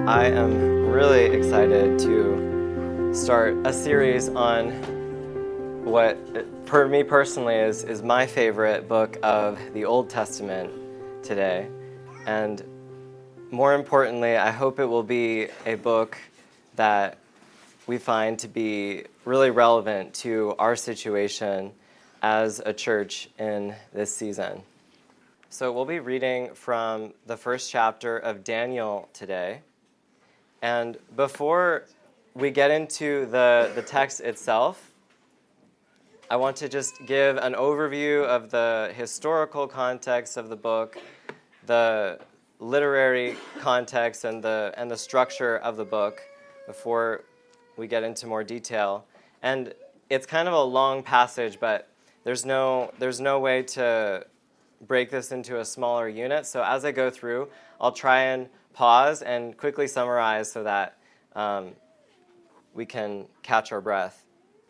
I am really excited to start a series on what, for me personally, is my favorite book of the Old Testament today. And more importantly, I hope it will be a book that we find to be really relevant to our situation as a church in this season. So we'll be reading from the first chapter of Daniel today. And before we get into the text itself, I want to just give an overview of the historical context of the book, the literary context, and the structure of the book before we get into more detail. And it's kind of a long passage, but there's no way to break this into a smaller unit. So as I go through, I'll try and pause and quickly summarize so that we can catch our breath.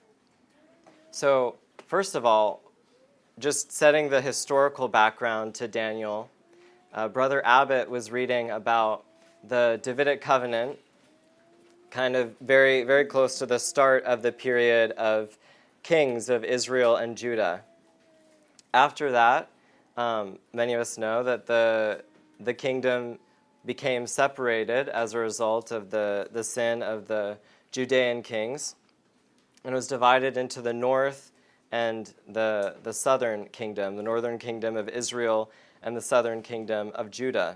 So first of all, just setting the historical background to Daniel, Brother Abbott was reading about the Davidic covenant, kind of very, very close to the start of the period of kings of Israel and Judah. After that, many of us know that the kingdom became separated as a result of the sin of the Judean kings, and was divided into the north and the southern kingdom, the northern kingdom of Israel and the southern kingdom of Judah.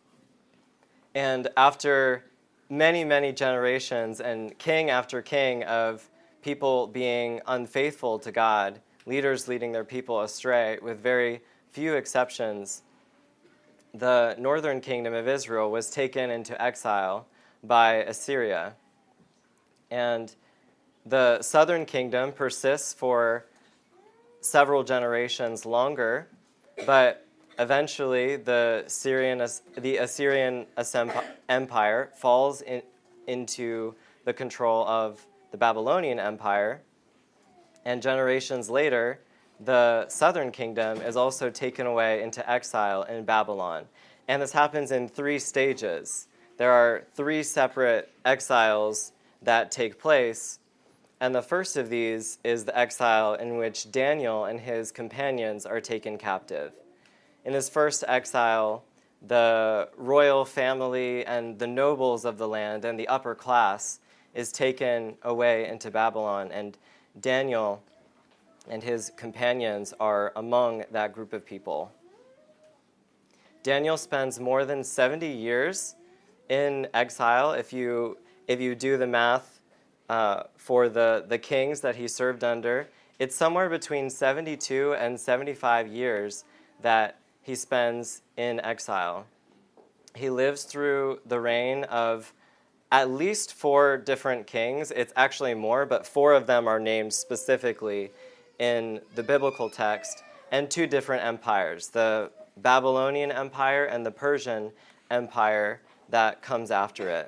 And after many, many generations and king after king of people being unfaithful to God, leaders leading their people astray, with very few exceptions, the northern kingdom of Israel was taken into exile by Assyria. And the southern kingdom persists for several generations longer, but eventually the Assyrian Empire falls into the control of the Babylonian Empire, and generations later, the southern kingdom is also taken away into exile in Babylon. And this happens in 3 stages. There are 3 separate exiles that take place, and the first of these is the exile in which Daniel and his companions are taken captive. In this first exile, the royal family and the nobles of the land and the upper class is taken away into Babylon, and Daniel and his companions are among that group of people. Daniel spends more than 70 years in exile. If you do the math for the kings that he served under, it's somewhere between 72 and 75 years that he spends in exile. He lives through the reign of at least 4 different kings. It's actually more, but 4 of them are named specifically in the biblical text, and 2 different empires, the Babylonian Empire and the Persian Empire that comes after it.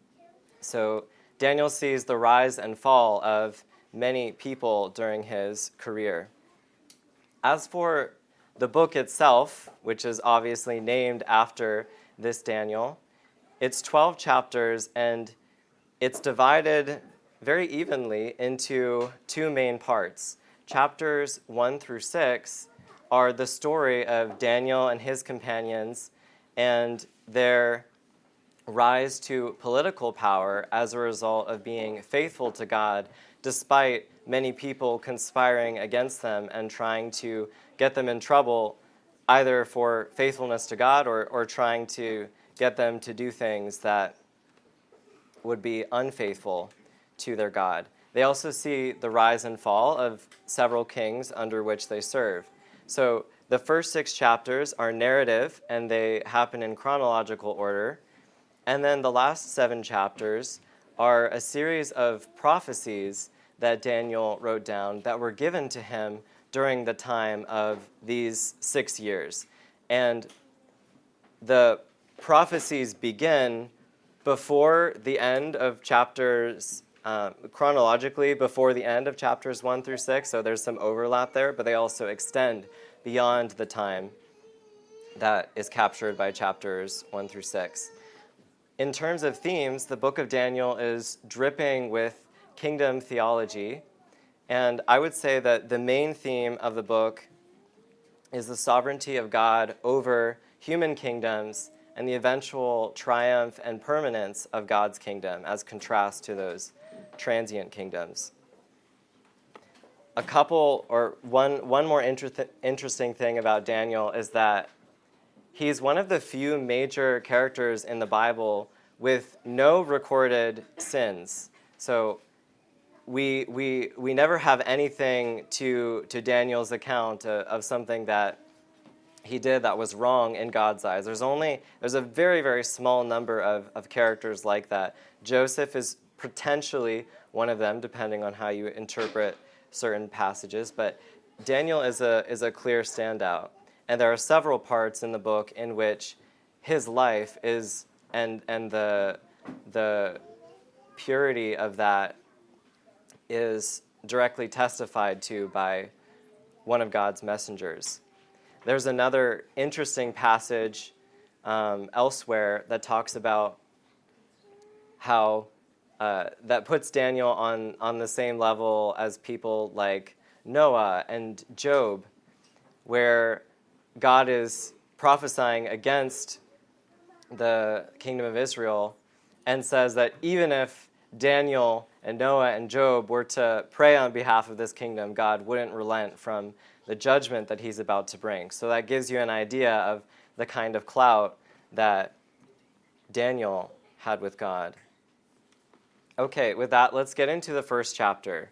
So Daniel sees the rise and fall of many people during his career. As for the book itself, which is obviously named after this Daniel, it's 12 chapters, and it's divided very evenly into 2 main parts. Chapters 1 through 6 are the story of Daniel and his companions and their rise to political power as a result of being faithful to God, despite many people conspiring against them and trying to get them in trouble, either for faithfulness to God or trying to get them to do things that would be unfaithful to their God. They also see the rise and fall of several kings under which they serve. So the first 6 chapters are narrative, and they happen in chronological order. And then the last 7 chapters are a series of prophecies that Daniel wrote down that were given to him during the time of these 6 years. And the prophecies begin before the end of chapters, chronologically before the end of chapters 1 through 6, so there's some overlap there, but they also extend beyond the time that is captured by chapters 1 through 6. in terms of themes, the book of Daniel is dripping with kingdom theology. And I would say that the main theme of the book is the sovereignty of God over human kingdoms and the eventual triumph and permanence of God's kingdom as contrast to those transient kingdoms. One more interesting thing about Daniel is that he's one of the few major characters in the Bible with no recorded sins. So we never have anything to Daniel's account of something that he did that was wrong in God's eyes. There's a very, very small number of characters like that. Joseph is potentially one of them, depending on how you interpret certain passages, but Daniel is a clear standout. And there are several parts in the book in which his life is and the purity of that is directly testified to by one of God's messengers. There's another interesting passage elsewhere that talks about how that puts Daniel on the same level as people like Noah and Job, where God is prophesying against the kingdom of Israel and says that even if Daniel and Noah and Job were to pray on behalf of this kingdom, God wouldn't relent from the judgment that he's about to bring. So that gives you an idea of the kind of clout that Daniel had with God. Okay, with that, let's get into the first chapter.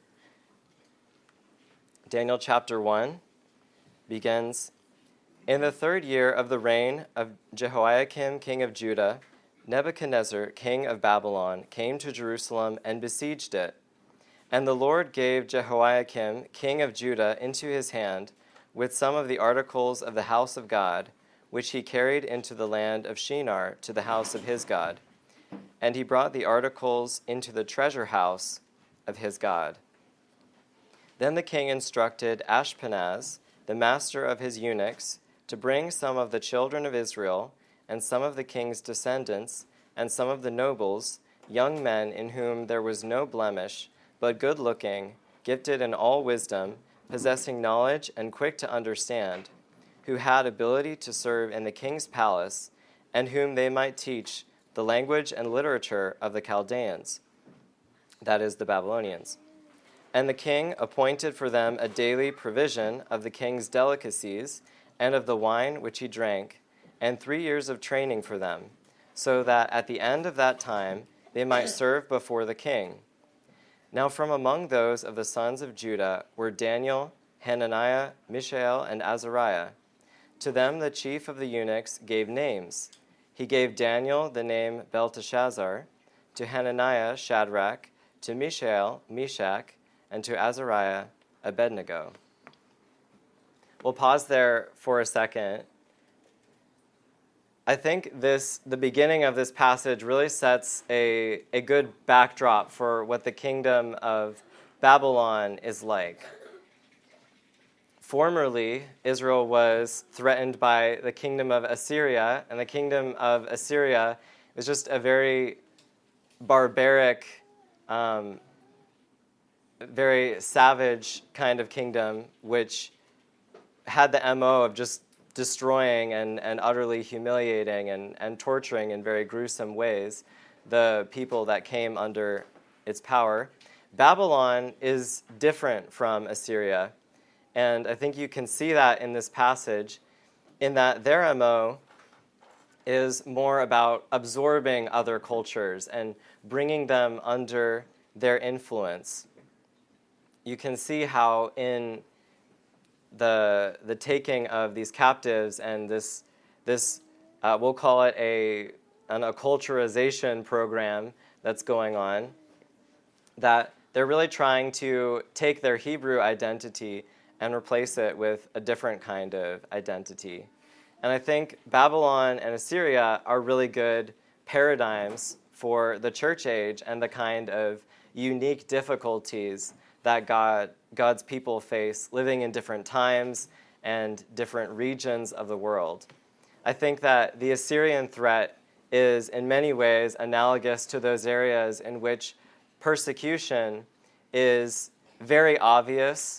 Daniel chapter 1 begins, "In the 3rd year of the reign of Jehoiakim, king of Judah, Nebuchadnezzar, king of Babylon, came to Jerusalem and besieged it. And the Lord gave Jehoiakim, king of Judah, into his hand, with some of the articles of the house of God, which he carried into the land of Shinar to the house of his God. And he brought the articles into the treasure house of his God. Then the king instructed Ashpenaz, the master of his eunuchs, to bring some of the children of Israel, and some of the king's descendants, and some of the nobles, young men in whom there was no blemish, but good-looking, gifted in all wisdom, possessing knowledge and quick to understand, who had ability to serve in the king's palace, and whom they might teach the language and literature of the Chaldeans, that is, the Babylonians. And the king appointed for them a daily provision of the king's delicacies and of the wine which he drank, and 3 years of training for them, so that at the end of that time they might serve before the king. Now from among those of the sons of Judah were Daniel, Hananiah, Mishael, and Azariah. To them the chief of the eunuchs gave names. He gave Daniel the name Belteshazzar, to Hananiah Shadrach, to Mishael Meshach, and to Azariah Abednego." We'll pause there for a second. I think the beginning of this passage really sets a good backdrop for what the kingdom of Babylon is like. Formerly, Israel was threatened by the kingdom of Assyria, and the kingdom of Assyria was just a very barbaric, very savage kind of kingdom, which had the MO of just destroying and utterly humiliating and torturing in very gruesome ways the people that came under its power. Babylon is different from Assyria, and I think you can see that in this passage, in that their MO is more about absorbing other cultures and bringing them under their influence. You can see how in the taking of these captives and this we'll call it an acculturation program that's going on, that they're really trying to take their Hebrew identity and replace it with a different kind of identity. And I think Babylon and Assyria are really good paradigms for the church age and the kind of unique difficulties that God's people face living in different times and different regions of the world. I think that the Assyrian threat is in many ways analogous to those areas in which persecution is very obvious,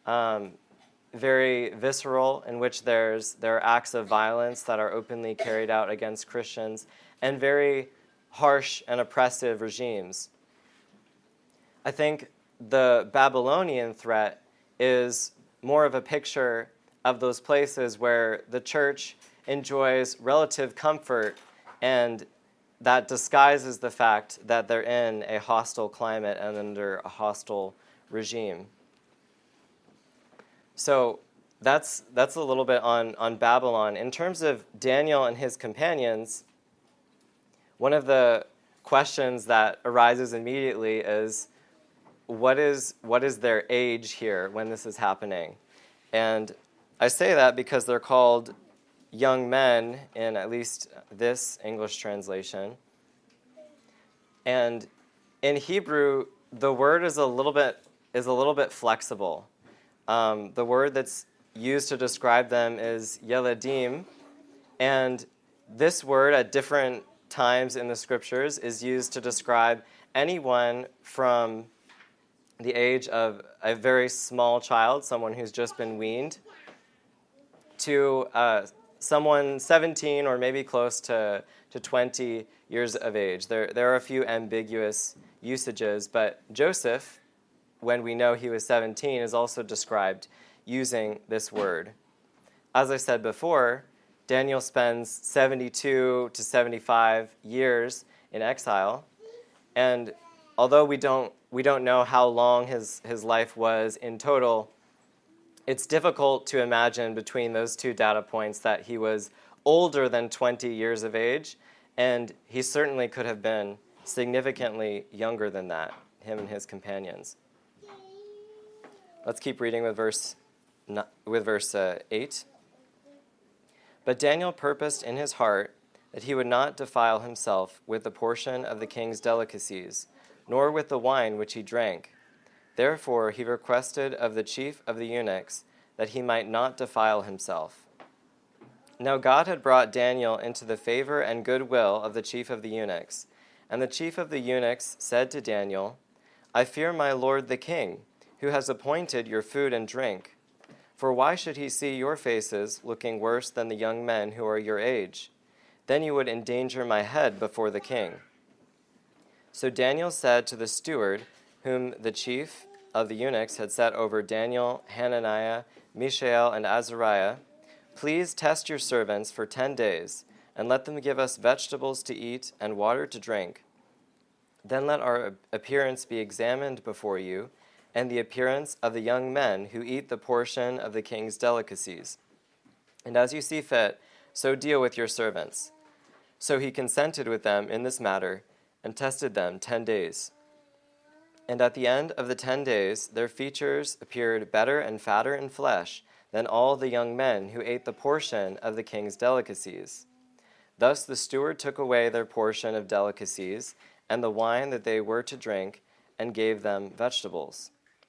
very visceral, in which there are acts of violence that are openly carried out against Christians, and very harsh and oppressive regimes. I think the Babylonian threat is more of a picture of those places where the church enjoys relative comfort, and that disguises the fact that they're in a hostile climate and under a hostile regime. So that's a little bit on Babylon. In terms of Daniel and his companions, one of the questions that arises immediately is, what is their age here when this is happening? And I say that because they're called young men in at least this English translation. And in Hebrew, the word is a little bit flexible. The word that's used to describe them is yeledim, and this word at different times in the scriptures is used to describe anyone from the age of a very small child, someone who's just been weaned, to someone 17 or maybe close to 20 years of age. There are a few ambiguous usages, but Joseph, when we know he was 17, is also described using this word. As I said before, Daniel spends 72 to 75 years in exile, and although we don't know how long his life was in total, it's difficult to imagine between those two data points that he was older than 20 years of age, and he certainly could have been significantly younger than that, him and his companions. Let's keep reading with verse 8. But Daniel purposed in his heart that he would not defile himself with the portion of the king's delicacies, nor with the wine which he drank. Therefore he requested of the chief of the eunuchs that he might not defile himself. Now God had brought Daniel into the favor and goodwill of the chief of the eunuchs. And the chief of the eunuchs said to Daniel, I fear my lord the king, who has appointed your food and drink. For why should he see your faces looking worse than the young men who are your age? Then you would endanger my head before the king. So Daniel said to the steward, whom the chief of the eunuchs had set over Daniel, Hananiah, Mishael, and Azariah, please test your servants for 10 days, and let them give us vegetables to eat and water to drink. Then let our appearance be examined before you, and the appearance of the young men who eat the portion of the king's delicacies. And as you see fit, so deal with your servants. So he consented with them in this matter, and tested them 10 days. And at the end of the 10 days, their features appeared better and fatter in flesh than all the young men who ate the portion of the king's delicacies. Thus the steward took away their portion of delicacies and the wine that they were to drink, and gave them vegetables.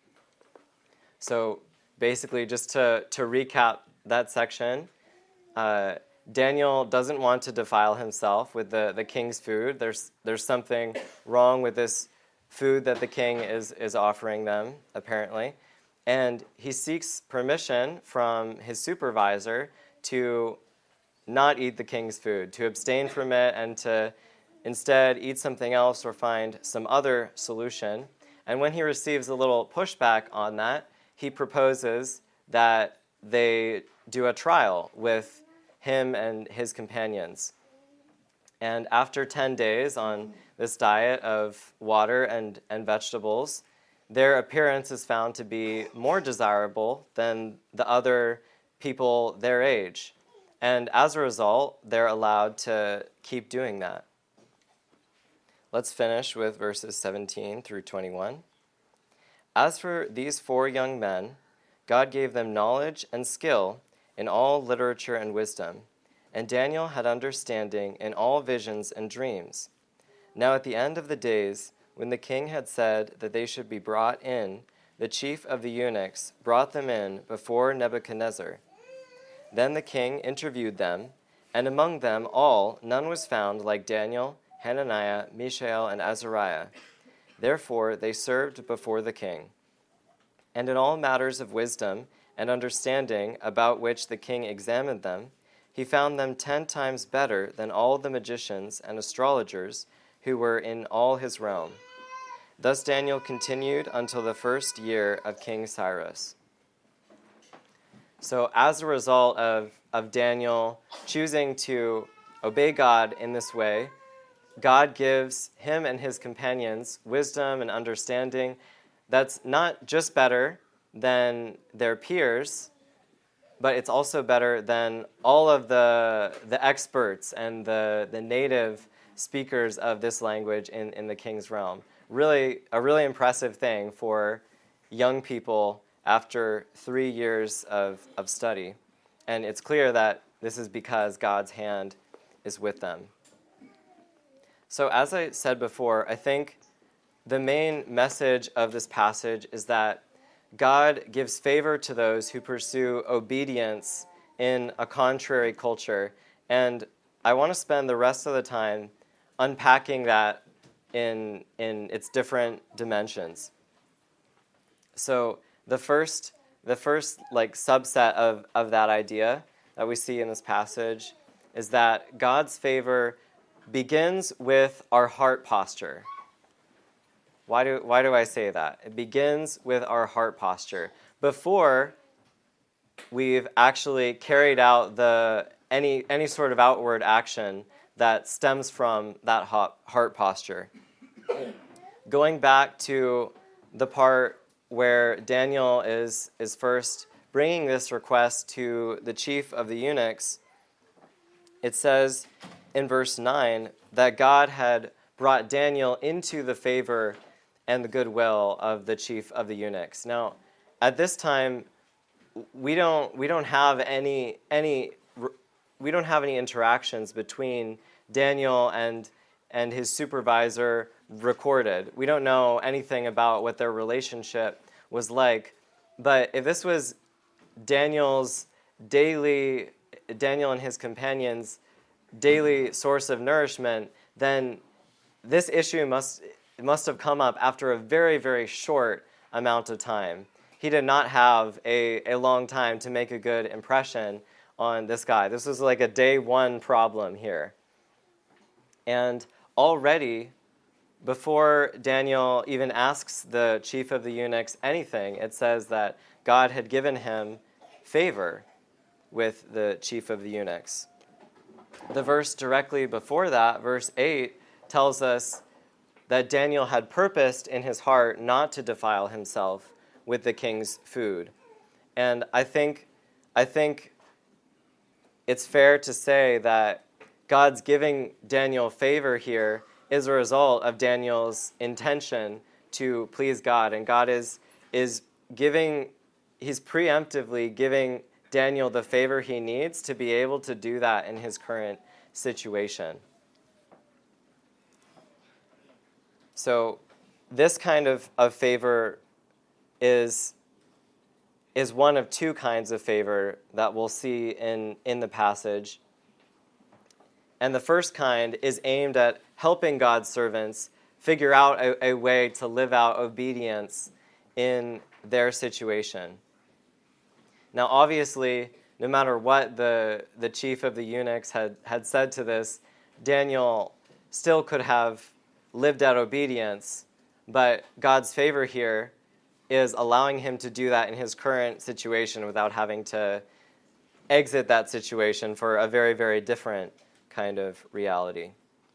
So basically, just to recap that section, Daniel doesn't want to defile himself with the king's food. There's something wrong with this food that the king is offering them, apparently. And he seeks permission from his supervisor to not eat the king's food, to abstain from it, and to instead eat something else or find some other solution. And when he receives a little pushback on that, he proposes that they do a trial with him and his companions. And after 10 days on this diet of water and vegetables, their appearance is found to be more desirable than the other people their age. And as a result, they're allowed to keep doing that. Let's finish with verses 17 through 21. As for these 4 young men, God gave them knowledge and skill in all literature and wisdom, and Daniel had understanding in all visions and dreams. Now at the end of the days, when the king had said that they should be brought in, the chief of the eunuchs brought them in before Nebuchadnezzar. Then the king interviewed them, And among them all, none was found like Daniel, Hananiah, Mishael, and Azariah. Therefore they served before the king. And in all matters of wisdom and understanding about which the king examined them, he found them 10 times better than all the magicians and astrologers who were in all his realm. Thus Daniel continued until the first year of King Cyrus. So as a result of Daniel choosing to obey God in this way, God gives him and his companions wisdom and understanding that's not just better than their peers, but it's also better than all of the experts and the native speakers of this language in the king's realm. Really, a really impressive thing for young people after 3 years of study. And it's clear that this is because God's hand is with them. So as I said before, I think the main message of this passage is that God gives favor to those who pursue obedience in a contrary culture. And I want to spend the rest of the time unpacking that in its different dimensions. So the first subset of that idea that we see in this passage is that God's favor begins with our heart posture. Why do I say that? It begins with our heart posture. Before we've actually carried out any sort of outward action that stems from that heart posture. Going back to the part where Daniel is first bringing this request to the chief of the eunuchs, it says in verse 9 that God had brought Daniel into the favor and the goodwill of the chief of the eunuchs. Now, at this time, we don't have any interactions between Daniel and his supervisor recorded. We don't know anything about what their relationship was like. But if this was Daniel and his companions' daily source of nourishment, then this issue must have come up after a very, very short amount of time. He did not have a long time to make a good impression on this guy. This was like a day one problem here. And already, before Daniel even asks the chief of the eunuchs anything, it says that God had given him favor with the chief of the eunuchs. The verse directly before that, verse 8, tells us that Daniel had purposed in his heart not to defile himself with the king's food. And I think it's fair to say that God's giving Daniel favor here is a result of Daniel's intention to please God. And God is preemptively giving Daniel the favor he needs to be able to do that in his current situation. So this kind of favor is one of two kinds of favor that we'll see in the passage. And the first kind is aimed at helping God's servants figure out a way to live out obedience in their situation. Now, obviously, no matter what the chief of the eunuchs had said to this, Daniel still could have lived out obedience, but God's favor here is allowing him to do that in his current situation without having to exit that situation for a very, very different kind of reality.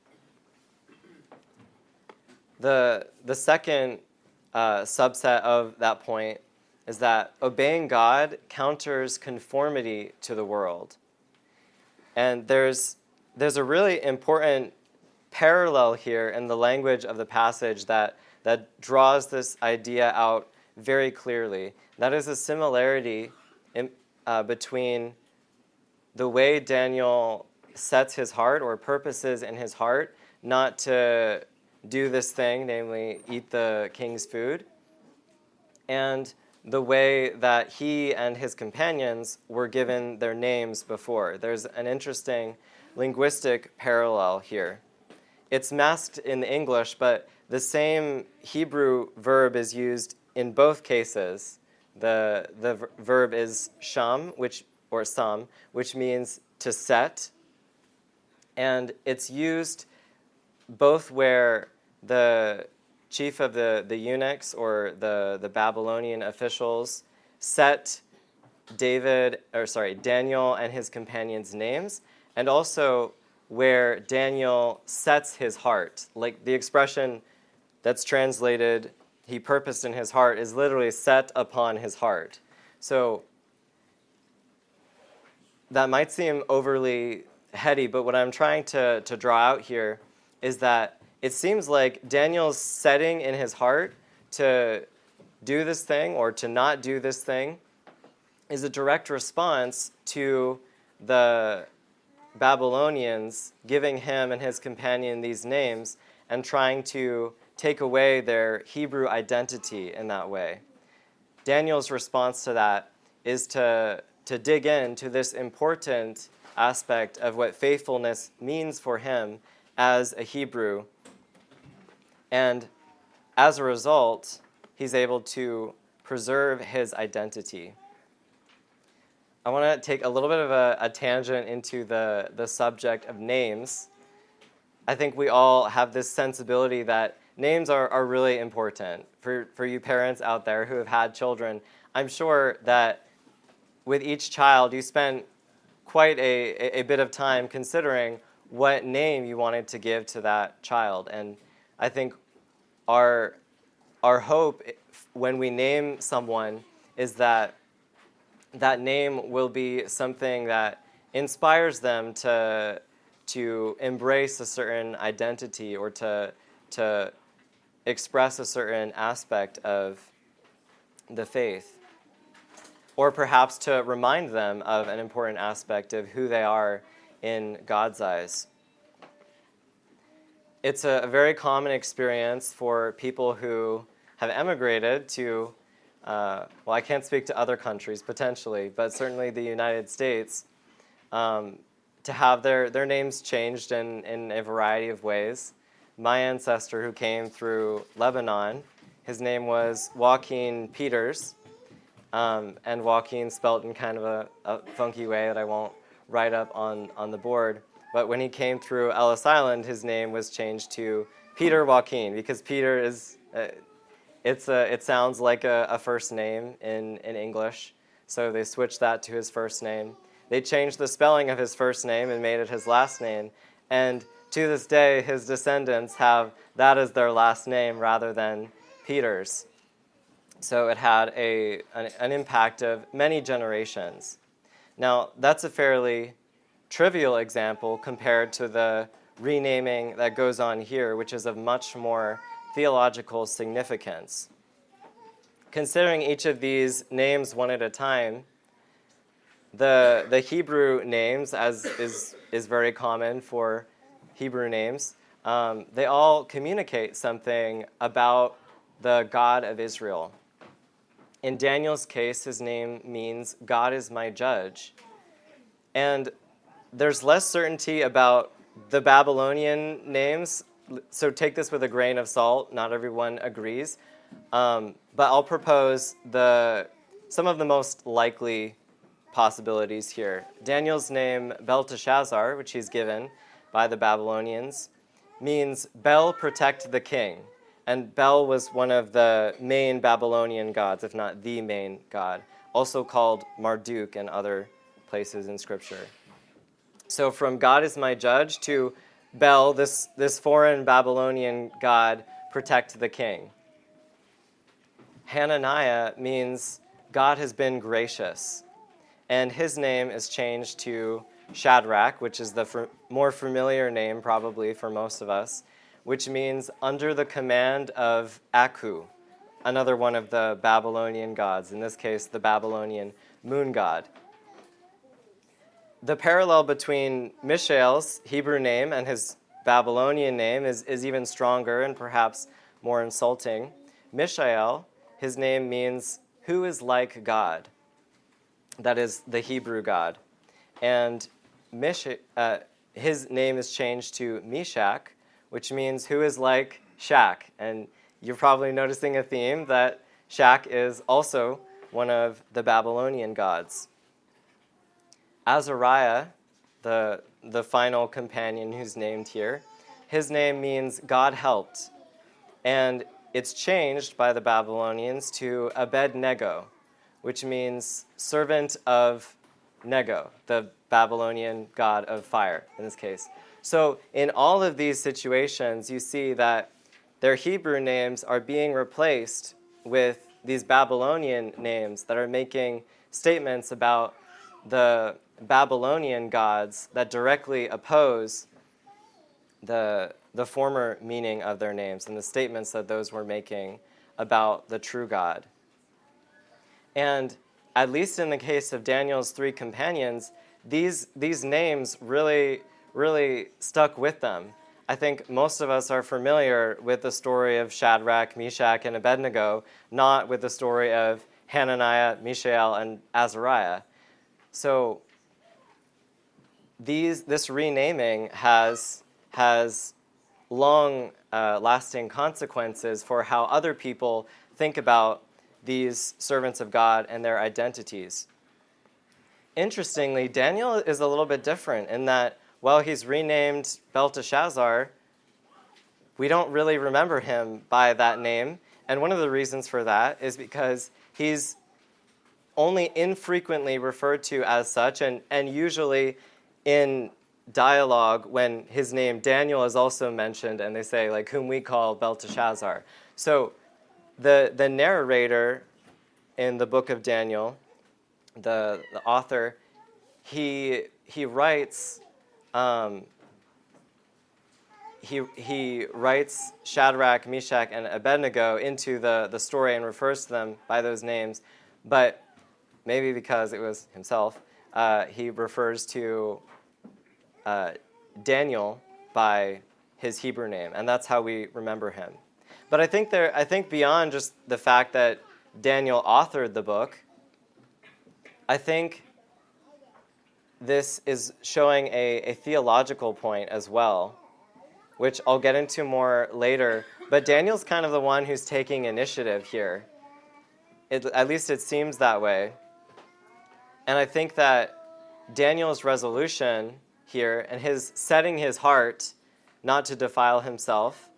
The second subset of that point is that obeying God counters conformity to the world. And there's a really important parallel here in the language of the passage that draws this idea out very clearly. That is a similarity between the way Daniel sets his heart or purposes in his heart not to do this thing, namely eat the king's food, and the way that he and his companions were given their names before. There's an interesting linguistic parallel here. It's masked in English, but the same Hebrew verb is used in both cases. The verb is sham, or sam, which means to set, and it's used both where the chief of the eunuchs or the Babylonian officials set Daniel and his companions' names, and also where Daniel sets his heart. Like the expression that's translated, he purposed in his heart, is literally set upon his heart. So that might seem overly heady, but what I'm trying to draw out here is that it seems like Daniel's setting in his heart to do this thing or to not do this thing is a direct response to the Babylonians giving him and his companion these names and trying to take away their Hebrew identity in that way. Daniel's response to that is to dig into this important aspect of what faithfulness means for him as a Hebrew. And as a result, he's able to preserve his identity. I want to take a little bit of a tangent into the subject of names. I think we all have this sensibility that names are really important. For you parents out there who have had children, I'm sure that with each child you spent quite a bit of time considering what name you wanted to give to that child. And I think our hope when we name someone is that that name will be something that inspires them to embrace a certain identity or to express a certain aspect of the faith, or perhaps to remind them of an important aspect of who they are in God's eyes. It's a very common experience for people who have emigrated to, I can't speak to other countries potentially, but certainly the United States, to have their names changed in a variety of ways. My ancestor who came through Lebanon, his name was Joaquin Peters, and Joaquin spelt in kind of a funky way that I won't write up on the board. But when he came through Ellis Island, his name was changed to Peter Joaquin, because Peter is, it sounds like a first name in English. So they switched that to his first name. They changed the spelling of his first name and made it his last name. And to this day, his descendants have that as their last name rather than Peter's. So it had an impact of many generations. Now, that's a fairly trivial example compared to the renaming that goes on here, which is of much more theological significance. Considering each of these names one at a time, the Hebrew names, as is very common for Hebrew names, they all communicate something about the God of Israel. In Daniel's case, his name means God is my judge. And there's less certainty about the Babylonian names, so take this with a grain of salt. Not everyone agrees. But I'll propose some of the most likely possibilities here. Daniel's name, Belteshazzar, which he's given by the Babylonians, means Bel, protect the king. And Bel was one of the main Babylonian gods, if not the main god, also called Marduk in other places in Scripture. So from God is my judge to Bel, this foreign Babylonian god, protect the king. Hananiah means God has been gracious. And his name is changed to Shadrach, which is the more familiar name probably for most of us, which means under the command of Aku, another one of the Babylonian gods, in this case the Babylonian moon god. The parallel between Mishael's Hebrew name and his Babylonian name is even stronger and perhaps more insulting. Mishael, his name means who is like God? That is the Hebrew God. And his name is changed to Meshach, which means who is like Shak. And you're probably noticing a theme that Shak is also one of the Babylonian gods. Azariah, the final companion who's named here, his name means God helped. And it's changed by the Babylonians to Abednego, which means servant of Nego, the Babylonian god of fire in this case. So in all of these situations, you see that their Hebrew names are being replaced with these Babylonian names that are making statements about the Babylonian gods that directly oppose the former meaning of their names and the statements that those were making about the true God. And at least in the case of Daniel's three companions, these names really, really stuck with them. I think most of us are familiar with the story of Shadrach, Meshach, and Abednego, not with the story of Hananiah, Mishael, and Azariah. So this renaming has long-lasting consequences for how other people think about these servants of God and their identities. Interestingly, Daniel is a little bit different in that while he's renamed Belteshazzar, we don't really remember him by that name. And one of the reasons for that is because he's only infrequently referred to as such, and usually in dialogue when his name Daniel is also mentioned, and they say, like, whom we call Belteshazzar. So the narrator in the book of Daniel, the author, he writes he writes Shadrach, Meshach, and Abednego into the story and refers to them by those names, but maybe because it was himself, he refers to Daniel by his Hebrew name, and that's how we remember him. But I think beyond just the fact that Daniel authored the book, I think this is showing a theological point as well, which I'll get into more later. But Daniel's kind of the one who's taking initiative here. At least it seems that way. And I think that Daniel's resolution here and his setting his heart not to defile himself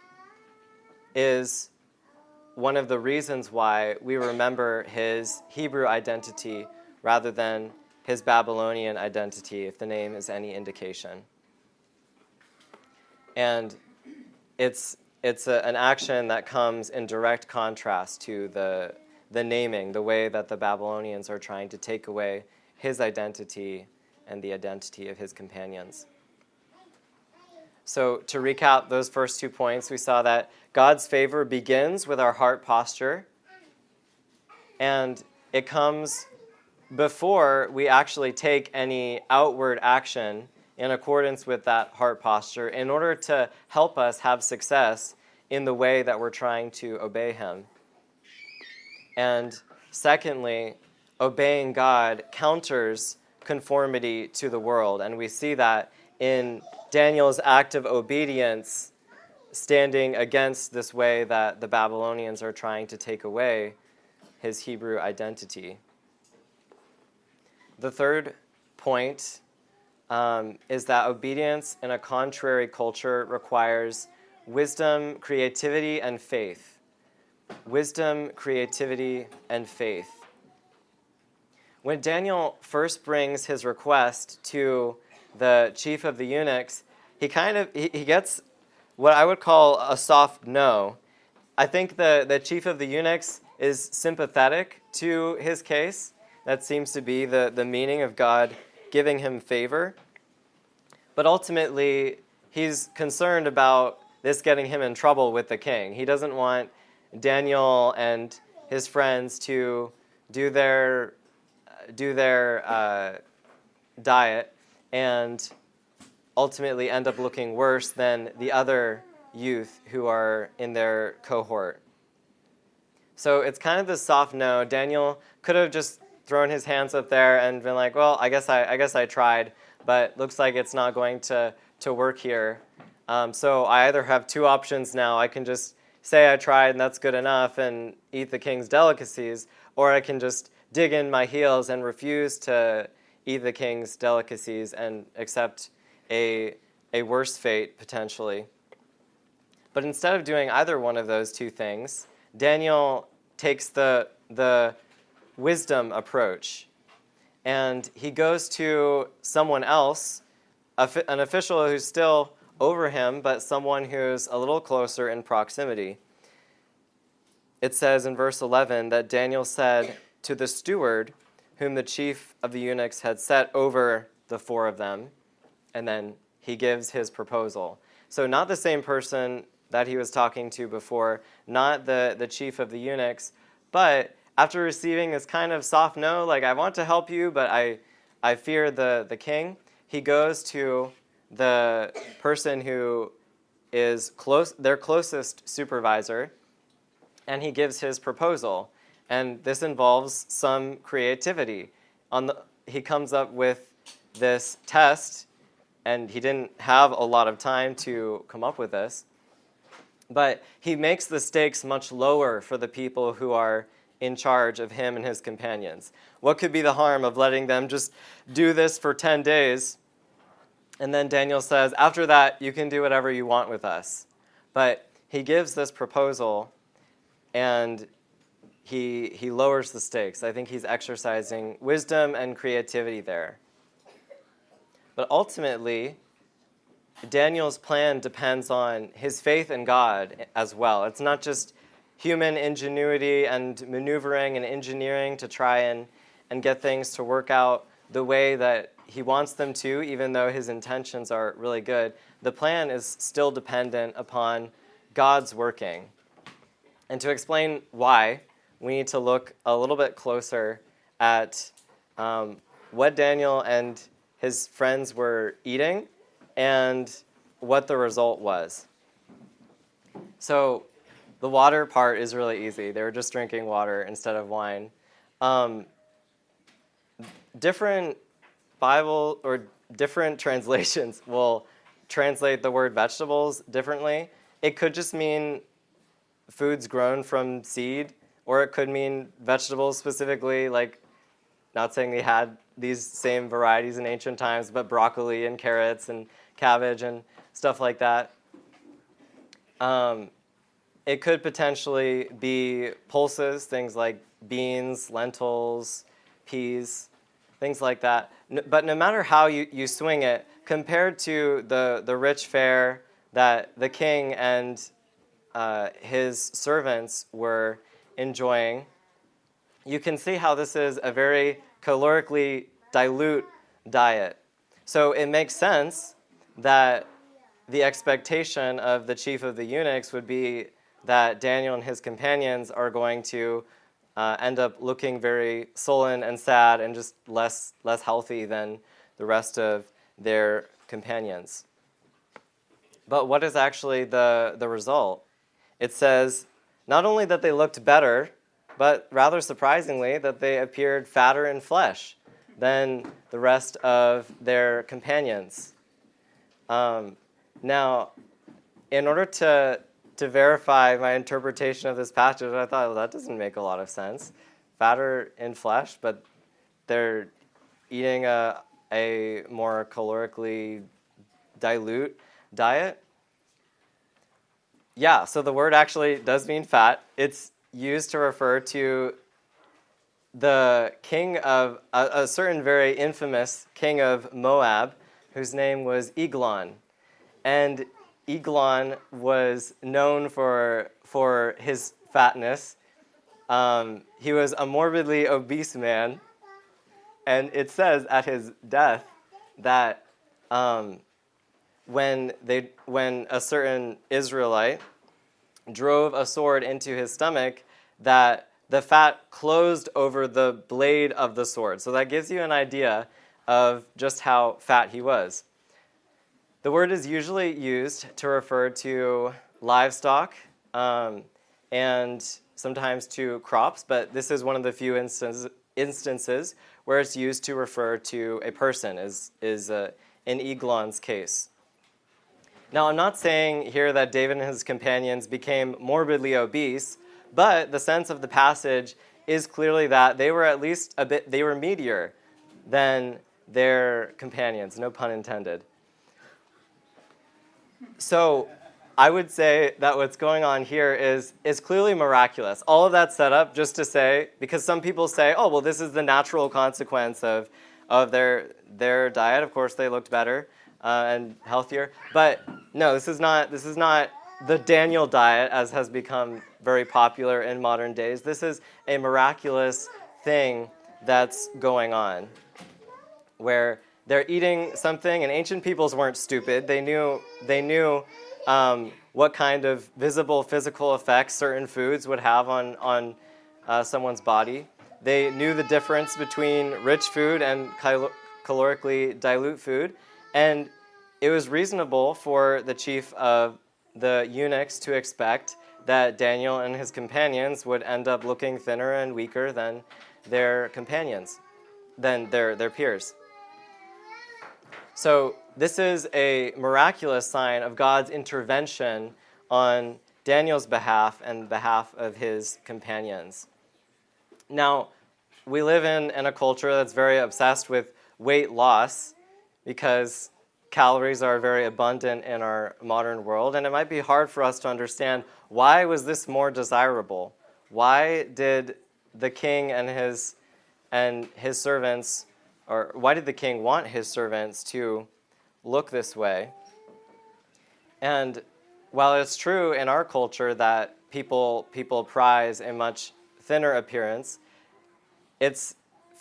is one of the reasons why we remember his Hebrew identity rather than his Babylonian identity, if the name is any indication. And it's an action that comes in direct contrast to the naming, the way that the Babylonians are trying to take away his identity and the identity of his companions. So to recap those first 2 points, we saw that God's favor begins with our heart posture, and it comes before we actually take any outward action in accordance with that heart posture in order to help us have success in the way that we're trying to obey him. And secondly, obeying God counters conformity to the world, and we see that in Daniel's act of obedience standing against this way that the Babylonians are trying to take away his Hebrew identity. The third point is that obedience in a contrary culture requires wisdom, creativity, and faith. Wisdom, creativity, and faith. When Daniel first brings his request to the chief of the eunuchs, he gets what I would call a soft no. I think the chief of the eunuchs is sympathetic to his case. That seems to be the meaning of God giving him favor. But ultimately, he's concerned about this getting him in trouble with the king. He doesn't want Daniel and his friends to do their diet and ultimately end up looking worse than the other youth who are in their cohort. So it's kind of this soft no. Daniel could have just thrown his hands up there and been like, well, I guess I tried, but looks like it's not going to work here. So I either have two options now. I can just say I tried and that's good enough and eat the king's delicacies, or I can just dig in my heels and refuse to eat the king's delicacies and accept a worse fate, potentially. But instead of doing either one of those two things, Daniel takes the wisdom approach, and he goes to someone else, an official who's still over him, but someone who's a little closer in proximity. It says in verse 11 that Daniel said to the steward, whom the chief of the eunuchs had set over the four of them, and then he gives his proposal. So not the same person that he was talking to before, not the chief of the eunuchs, but after receiving this kind of soft no, like, I want to help you, but I fear the king, he goes to the person who is their closest supervisor, and he gives his proposal. And this involves some creativity. He comes up with this test, and he didn't have a lot of time to come up with this, but he makes the stakes much lower for the people who are in charge of him and his companions. What could be the harm of letting them just do this for 10 days? And then Daniel says, after that, you can do whatever you want with us. But he gives this proposal, and he lowers the stakes. I think he's exercising wisdom and creativity there. But ultimately, Daniel's plan depends on his faith in God as well. It's not just human ingenuity and maneuvering and engineering to try and get things to work out the way that he wants them to, even though his intentions are really good. The plan is still dependent upon God's working. And to explain why, we need to look a little bit closer at what Daniel and his friends were eating and what the result was. So the water part is really easy. They were just drinking water instead of wine. Different Bible or different translations will translate the word vegetables differently. It could just mean foods grown from seed, or it could mean vegetables specifically, like, not saying they had these same varieties in ancient times, but broccoli and carrots and cabbage and stuff like that. It could potentially be pulses, things like beans, lentils, peas, things like that. But no matter how you swing it, compared to the rich fare that the king and his servants were enjoying, you can see how this is a very calorically dilute diet. So it makes sense that the expectation of the chief of the eunuchs would be that Daniel and his companions are going to end up looking very sullen and sad and just less healthy than the rest of their companions. But what is actually the result? It says not only that they looked better, but rather surprisingly that they appeared fatter in flesh than the rest of their companions. Now, in order to verify my interpretation of this passage, I thought, well, that doesn't make a lot of sense. Fatter in flesh, but they're eating a more calorically dilute diet. Yeah, so the word actually does mean fat. It's used to refer to the king of a certain very infamous king of Moab, whose name was Eglon. And Eglon was known for his fatness. He was a morbidly obese man, and it says at his death that when a certain Israelite drove a sword into his stomach, that the fat closed over the blade of the sword. So that gives you an idea of just how fat he was. The word is usually used to refer to livestock. and sometimes to crops, but this is one of the few instances where it's used to refer to a person, in Eglon's case. Now, I'm not saying here that David and his companions became morbidly obese, but the sense of the passage is clearly that they were at least they were meatier than their companions, no pun intended. So I would say that what's going on here is clearly miraculous. All of that set up just to say, because some people say, oh, well, this is the natural consequence of their diet. Of course, they looked better and healthier. But no, this is not the Daniel diet, as has become very popular in modern days. This is a miraculous thing that's going on, where they're eating something, and ancient peoples weren't stupid. They knew what kind of visible physical effects certain foods would have on someone's body. They knew the difference between rich food and calorically dilute food, and it was reasonable for the chief of the eunuchs to expect that Daniel and his companions would end up looking thinner and weaker than their companions, than their peers. So this is a miraculous sign of God's intervention on Daniel's behalf and behalf of his companions. Now, we live in a culture that's very obsessed with weight loss because calories are very abundant in our modern world, and it might be hard for us to understand why was this more desirable? Why did the king and his servants, or why did the king want his servants to look this way? And while it's true in our culture that people prize a much thinner appearance, it's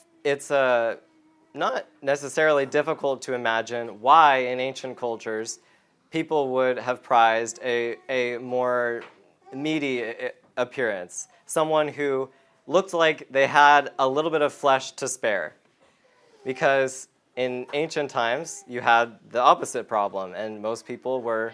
not necessarily difficult to imagine why in ancient cultures people would have prized a more meaty appearance, someone who looked like they had a little bit of flesh to spare. Because in ancient times, you had the opposite problem, and most people were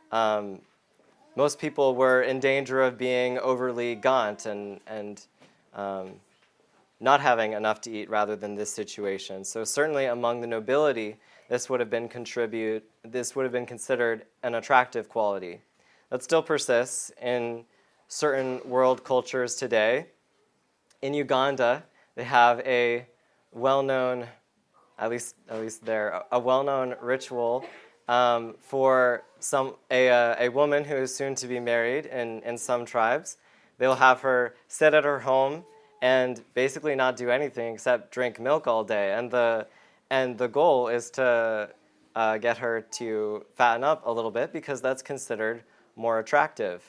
in danger of being overly gaunt and not having enough to eat rather than this situation. So certainly among the nobility, this would have been considered an attractive quality. That still persists in certain world cultures today. In Uganda, they have a well-known, at least there, a well-known ritual for a woman who is soon to be married in some tribes. They'll have her sit at her home and basically not do anything except drink milk all day. And the goal is to get her to fatten up a little bit because that's considered more attractive.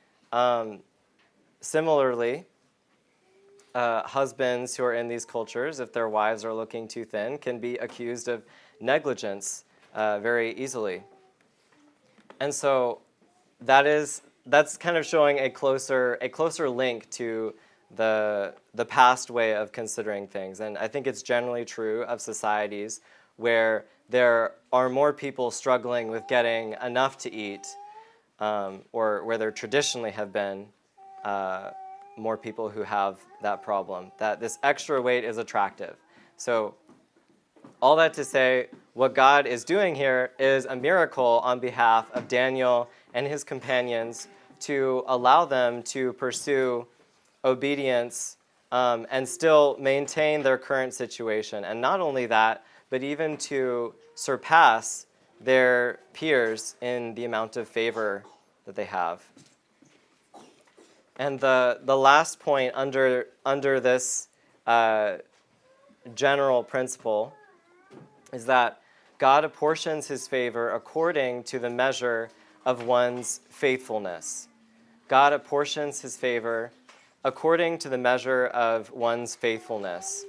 Similarly, husbands who are in these cultures, if their wives are looking too thin, can be accused of negligence very easily. And so that's kind of showing a closer link to the past way of considering things. And I think it's generally true of societies where there are more people struggling with getting enough to eat, or where there traditionally have been more people who have that problem, that this extra weight is attractive. So all that to say, what God is doing here is a miracle on behalf of Daniel and his companions to allow them to pursue obedience and still maintain their current situation. And not only that, but even to surpass their peers in the amount of favor that they have. And the last point under this general principle is that God apportions his favor according to the measure of one's faithfulness. God apportions his favor according to the measure of one's faithfulness.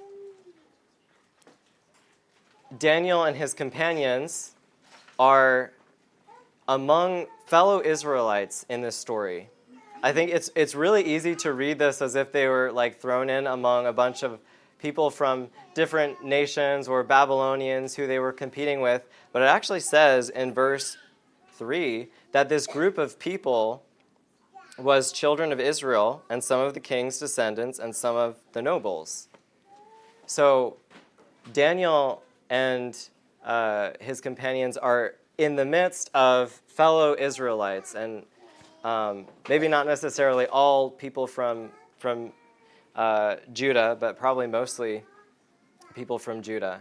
Daniel and his companions are among fellow Israelites in this story. I think it's really easy to read this as if they were like thrown in among a bunch of people from different nations or Babylonians who they were competing with, but it actually says in verse 3 that this group of people was children of Israel and some of the king's descendants and some of the nobles. So Daniel and his companions are in the midst of fellow Israelites, and maybe not necessarily all people from Judah, but probably mostly people from Judah.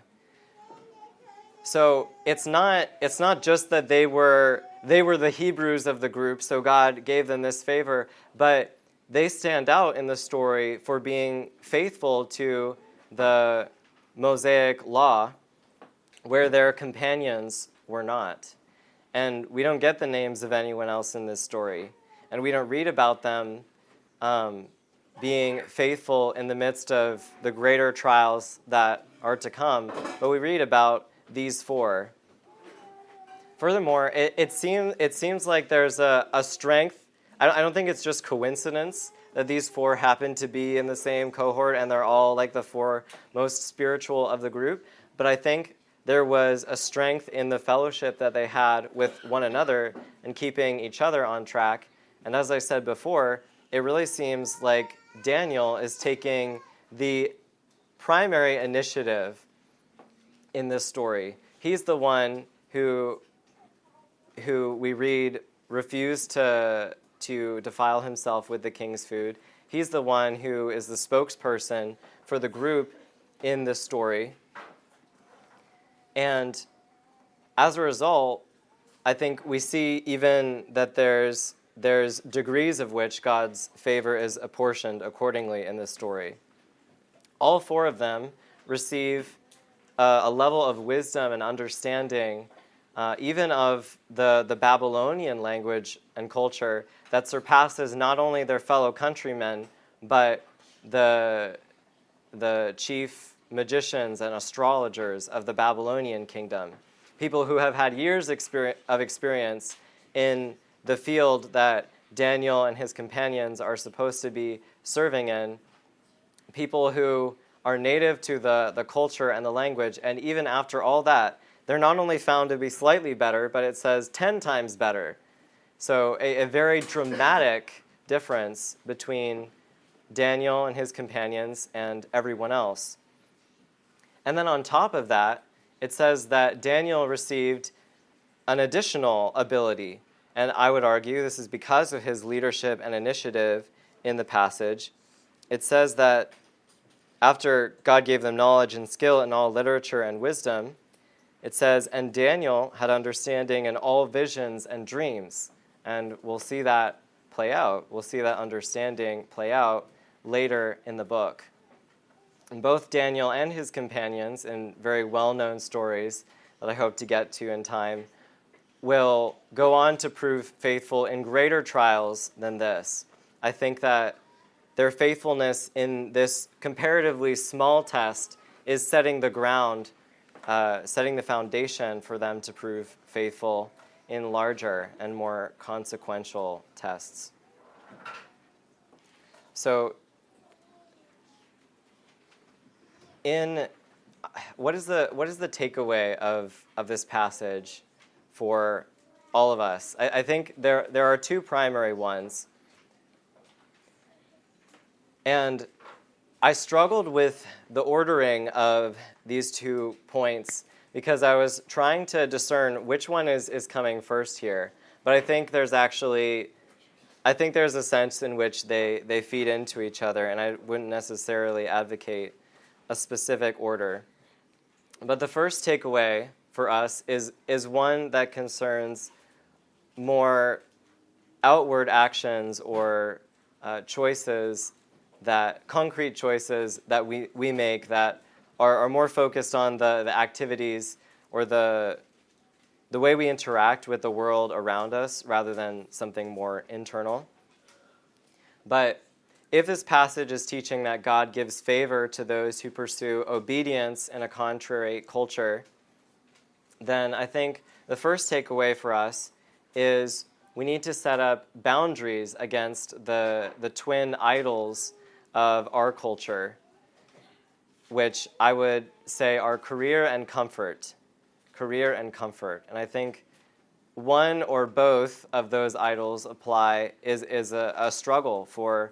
So it's not just that they were the Hebrews of the group, so God gave them this favor, but they stand out in the story for being faithful to the Mosaic law, where their companions were not. And we don't get the names of anyone else in this story, and we don't read about them being faithful in the midst of the greater trials that are to come, but we read about these four. Furthermore, it seems like there's a strength. I don't think it's just coincidence that these four happen to be in the same cohort and they're all like the four most spiritual of the group, but I think there was a strength in the fellowship that they had with one another and keeping each other on track. And as I said before, it really seems like Daniel is taking the primary initiative in this story. He's the one who we read refused to defile himself with the king's food. He's the one who is the spokesperson for the group in this story. And as a result, I think we see even that there's degrees of which God's favor is apportioned accordingly in this story. All four of them receive a level of wisdom and understanding, even of the Babylonian language and culture, that surpasses not only their fellow countrymen, but the chief magicians and astrologers of the Babylonian kingdom, people who have had years of experience in the field that Daniel and his companions are supposed to be serving in, people who are native to the culture and the language, and even after all that, they're not only found to be slightly better, but it says 10 times better. So a very dramatic difference between Daniel and his companions and everyone else. And then on top of that, it says that Daniel received an additional ability. And I would argue this is because of his leadership and initiative in the passage. It says that after God gave them knowledge and skill in all literature and wisdom, it says, and Daniel had understanding in all visions and dreams. And we'll see that play out. We'll see that understanding play out later in the book. And both Daniel and his companions, in very well-known stories that I hope to get to in time, will go on to prove faithful in greater trials than this. I think that their faithfulness in this comparatively small test is setting the ground, setting the foundation for them to prove faithful in larger and more consequential tests. So, what is the takeaway of this passage for all of us? I think there are two primary ones. And I struggled with the ordering of these 2 points because I was trying to discern which one is coming first here. But I think there's a sense in which they feed into each other, and I wouldn't necessarily advocate a specific order. But the first takeaway for us is one that concerns more outward actions or concrete choices that we make that are more focused on the activities or the way we interact with the world around us rather than something more internal. But if this passage is teaching that God gives favor to those who pursue obedience in a contrary culture, then I think the first takeaway for us is we need to set up boundaries against the twin idols of our culture, which I would say are career and comfort. And I think one or both of those idols apply is a struggle for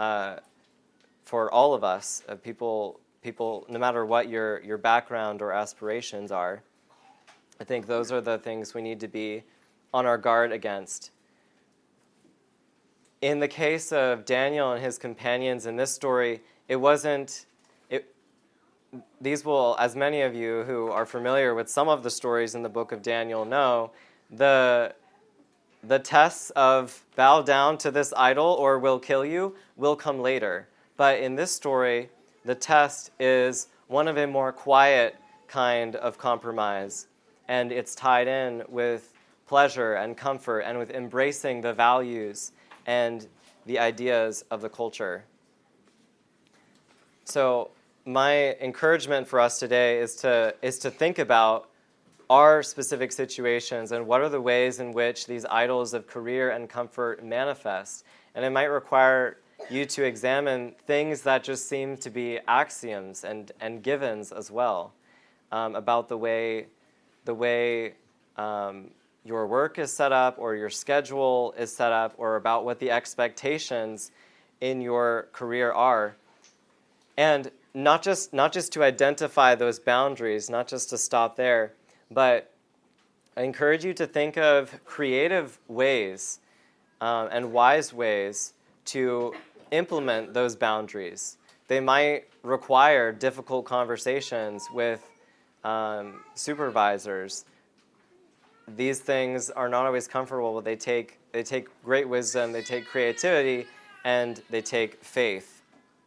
all of us, people, no matter what your background or aspirations are. I think those are the things we need to be on our guard against. In the case of Daniel and his companions in this story, these will, as many of you who are familiar with some of the stories in the book of Daniel know, the tests of bow down to this idol or we'll kill you will come later. But in this story, the test is one of a more quiet kind of compromise, and it's tied in with pleasure and comfort and with embracing the values and the ideas of the culture. So my encouragement for us today is to think about our specific situations and what are the ways in which these idols of career and comfort manifest. And it might require you to examine things that just seem to be axioms and givens as well, about the way your work is set up or your schedule is set up, or about what the expectations in your career are. And not just to identify those boundaries, not just to stop there, but I encourage you to think of creative ways and wise ways to implement those boundaries. They might require difficult conversations with supervisors. These things are not always comfortable, but they take great wisdom, they take creativity, and they take faith.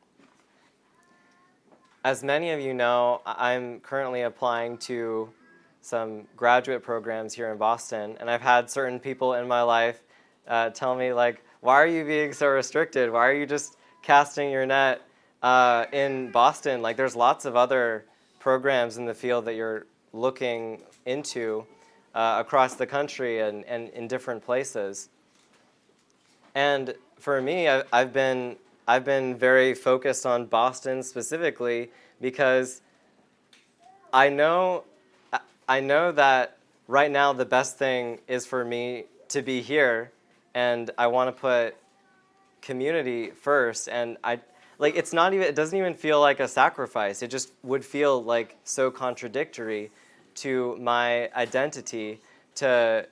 As many of you know, I'm currently applying to some graduate programs here in Boston, and I've had certain people in my life tell me, like, why are you being so restricted? Why are you just casting your net in Boston? Like, there's lots of other programs in the field that you're looking into across the country and in different places. And for me, I've been very focused on Boston specifically because I know that right now the best thing is for me to be here, and I want to put community first. And it doesn't even feel like a sacrifice. It just would feel like so contradictory to my identity to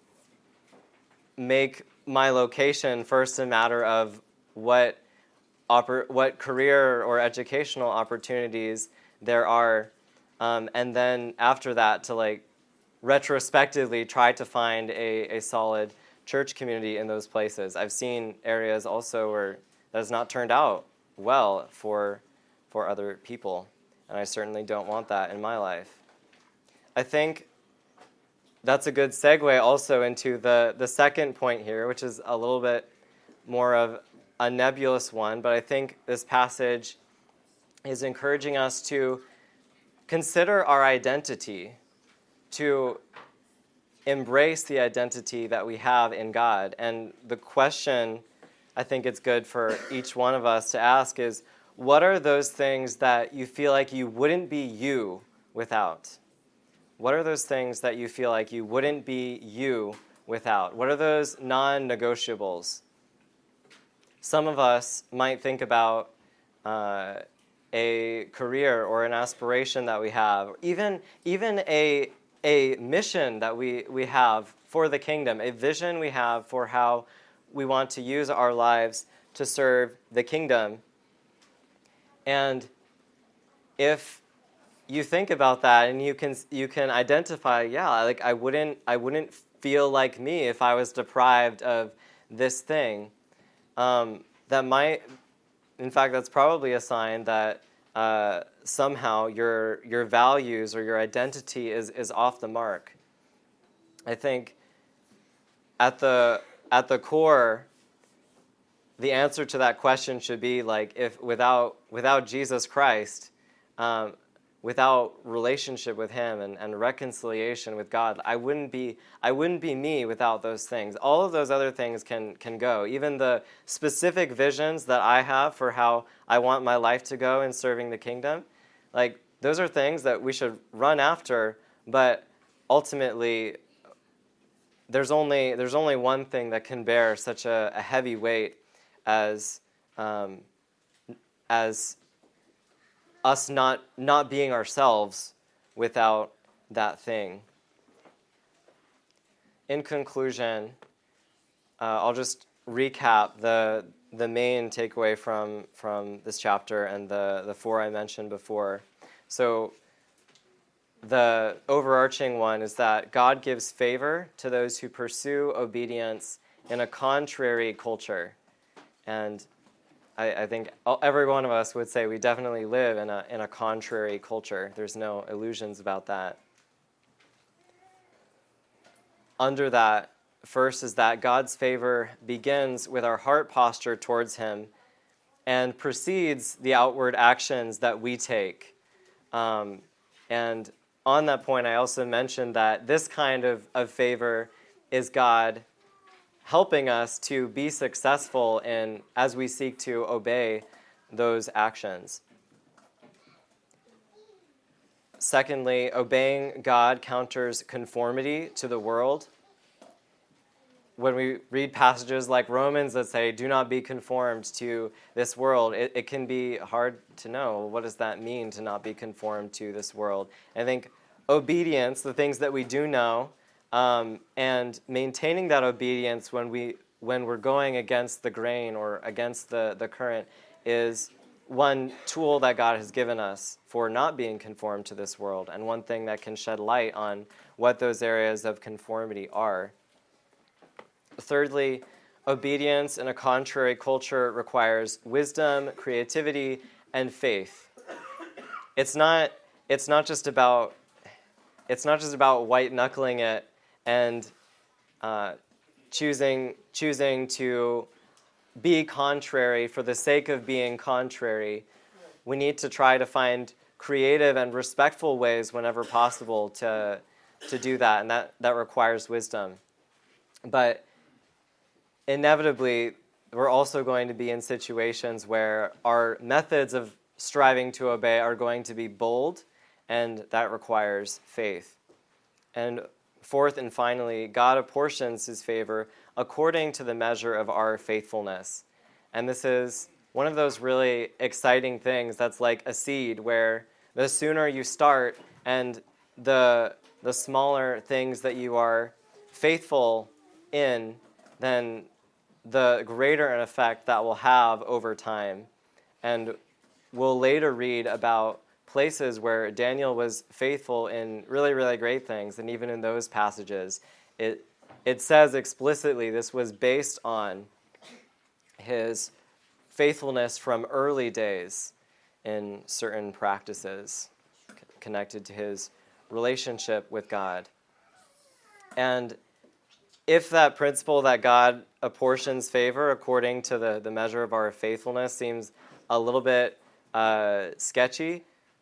make my location first a matter of what career or educational opportunities there are, and then after that to retrospectively try to find a solid church community in those places. I've seen areas also where that has not turned out well for other people, and I certainly don't want that in my life. I think that's a good segue also into the second point here, which is a little bit more of a nebulous one, but I think this passage is encouraging us to consider our identity, to embrace the identity that we have in God. And the question I think it's good for each one of us to ask is, what are those things that you feel like you wouldn't be you without? What are those things that you feel like you wouldn't be you without? What are those non-negotiables? Some of us might think about a career or an aspiration that we have, even a mission that we have for the kingdom, a vision we have for how we want to use our lives to serve the kingdom. And if you think about that and you can identify, I wouldn't feel like me if I was deprived of this thing. That's probably a sign that somehow your values or your identity is off the mark. I think at the core, the answer to that question should be if without Jesus Christ, without relationship with Him and reconciliation with God, I wouldn't be me without those things. All of those other things can go. Even the specific visions that I have for how I want my life to go in serving the kingdom, those are things that we should run after, but ultimately there's only one thing that can bear such a heavy weight as us not being ourselves without that thing. In conclusion, I'll just recap the main takeaway from this chapter and the four I mentioned before. So the overarching one is that God gives favor to those who pursue obedience in a contrary culture. And I think every one of us would say we definitely live in a contrary culture. There's no illusions about that. Under that, first is that God's favor begins with our heart posture towards Him and precedes the outward actions that we take. And on that point, I also mentioned that this kind of favor is God helping us to be successful as we seek to obey those actions. Secondly, obeying God counters conformity to the world. When we read passages like Romans that say, do not be conformed to this world, it can be hard to know, what does that mean to not be conformed to this world? And I think obedience, the things that we do know, and maintaining that obedience when we're going against the grain or against the current is one tool that God has given us for not being conformed to this world, and one thing that can shed light on what those areas of conformity are. Thirdly, obedience in a contrary culture requires wisdom, creativity, and faith. It's not just about white knuckling it and choosing to be contrary for the sake of being contrary. We need to try to find creative and respectful ways whenever possible to do that, and that requires wisdom. But inevitably, we're also going to be in situations where our methods of striving to obey are going to be bold, and that requires faith. And fourth and finally, God apportions His favor according to the measure of our faithfulness. And this is one of those really exciting things that's like a seed, where the sooner you start and the smaller things that you are faithful in, then the greater an effect that will have over time. And we'll later read about places where Daniel was faithful in really, really great things, and even in those passages, it says explicitly this was based on his faithfulness from early days in certain practices connected to his relationship with God. And if that principle that God apportions favor according to the measure of our faithfulness seems a little bit sketchy,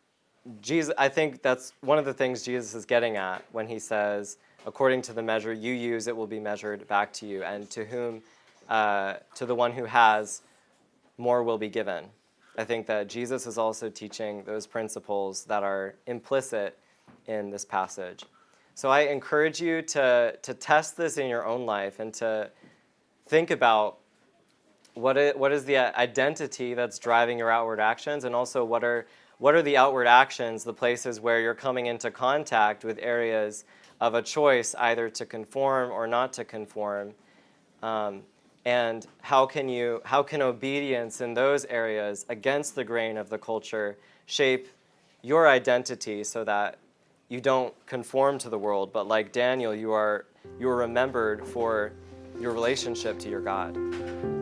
I think that's one of the things Jesus is getting at when he says, according to the measure you use, it will be measured back to you, and to the one who has, more will be given. I think that Jesus is also teaching those principles that are implicit in this passage. So I encourage you to test this in your own life and to think about what is the identity that's driving your outward actions, and also what are the outward actions, the places where you're coming into contact with areas of a choice either to conform or not to conform, and how can obedience in those areas against the grain of the culture shape your identity so that you don't conform to the world, but like Daniel, you are remembered for your relationship to your God.